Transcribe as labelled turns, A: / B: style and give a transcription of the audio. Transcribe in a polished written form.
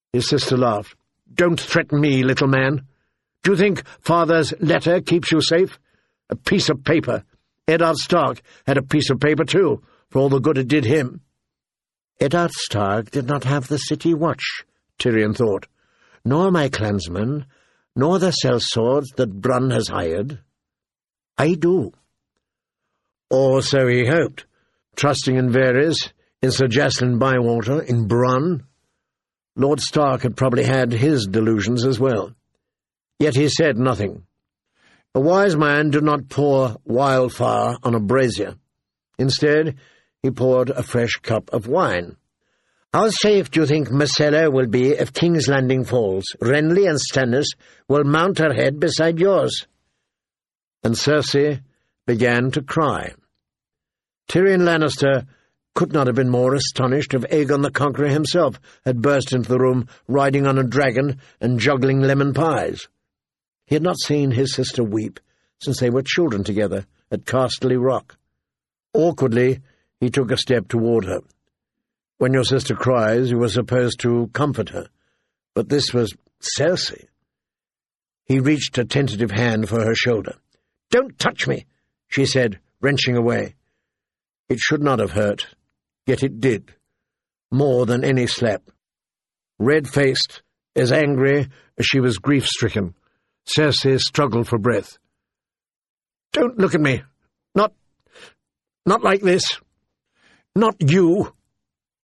A: His sister laughed. "Don't threaten me, little man. Do you think Father's letter keeps you safe? A piece of paper. Eddard Stark had a piece of paper too, for all the good it did him." Eddard Stark did not have the city watch, Tyrion thought, nor my clansmen, nor the sellswords that Brunn has hired. I do. Or so he hoped, trusting in Varys, in Sir Jacelyn Bywater, in Brunn. Lord Stark had probably had his delusions as well. Yet he said nothing. A wise man did not pour wildfire on a brazier. Instead, he poured a fresh cup of wine. "How safe do you think Myrcella will be if King's Landing falls? Renly and Stannis will mount her head beside yours." And Cersei began to cry. Tyrion Lannister could not have been more astonished if Aegon the Conqueror himself had burst into the room riding on a dragon and juggling lemon pies. He had not seen his sister weep since they were children together at Casterly Rock. Awkwardly, he took a step toward her. When your sister cries, you are supposed to comfort her. But this was Cersei. He reached a tentative hand for her shoulder. "Don't touch me," she said, wrenching away. It should not have hurt, yet it did, more than any slap. Red-faced, as angry as she was grief-stricken, Cersei struggled for breath. "Don't look at me. Not like this. Not you."